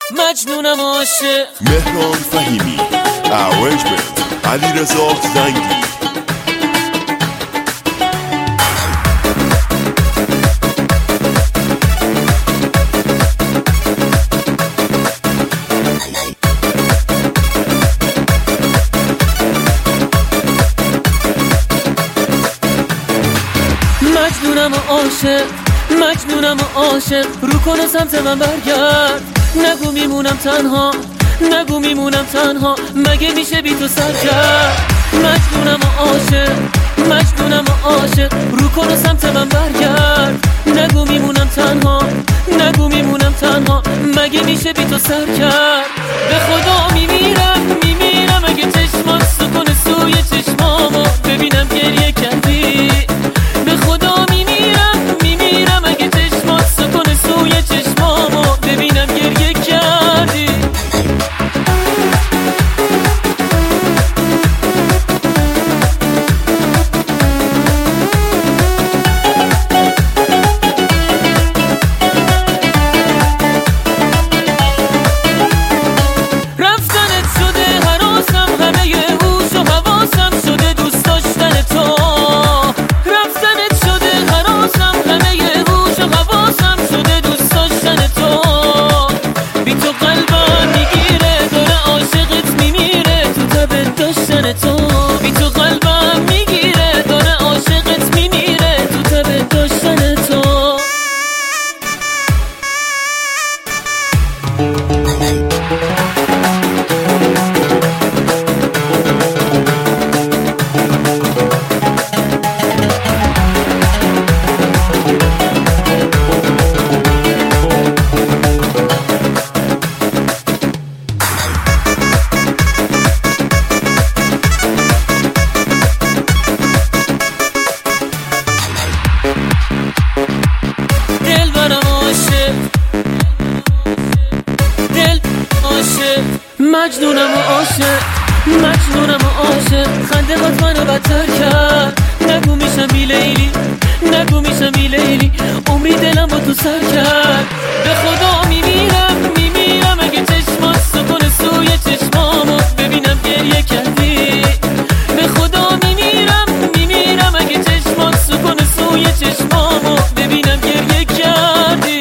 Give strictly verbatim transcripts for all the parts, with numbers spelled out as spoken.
مجنونم عاشق. مهران فهیمی ارنجمنت علیرضا زنگی. مجنونم عاشق، مجنونم عاشق، رو کنه سمت من برگرد. نگو میمونم تنها، نگو میمونم تنها، مگه میشه بی تو سر کرد. مجنونم عاشق، مجنونم عاشق، رو کنه سمت من برگرد. نگو میمونم تنها، نگو میمونم تنها، مگه میشه بی تو سر کرد. به خدا میمیرم، میمیرم اگه چشمات سکون سوی چشمامو ببینم گریه کردی. به خدا میمیرم، میمیرم اگه چشمات سکون سوی چشمامو ببینم گریه کردی. رفتنت شده حراسم، همه هوش و حواسم شده دوست داشتن تو. رفتنت شده حراسم، همه هوش و حواسم شده دوست داشتن تو. بی تو قلبم میگیره، داره عاشقت میمیره تو تب داشتن تو. بی تو قلبم میگیره، داره عاشقت میمیره تو تب داشتن تو. دل برم عاشق، دل عاشق، مجنونم و عاشق، مجنونم و عاشق، خنده هات منو بدتر کرد. نگو میشم بی لیلی، نگو میشم بی لیلی، عمری دلم با تو سر کرد. به خدا میمیرم، میمیرم اگه چشمات سکون سوی چشمامو ببینم گریه کردی. به خدا میمیرم، میمیرم اگه چشمات سکون سوی چشمامو ببینم گریه کردی.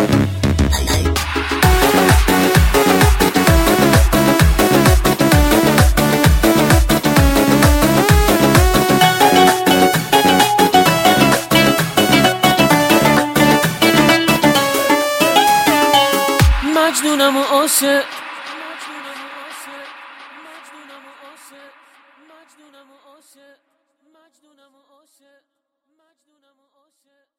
مجنونم و عاشق، مجنونم و عاشق، مجنونم و عاشق، مجنونم و عاشق، مجنونم و عاشق، مجنونم و عاشق.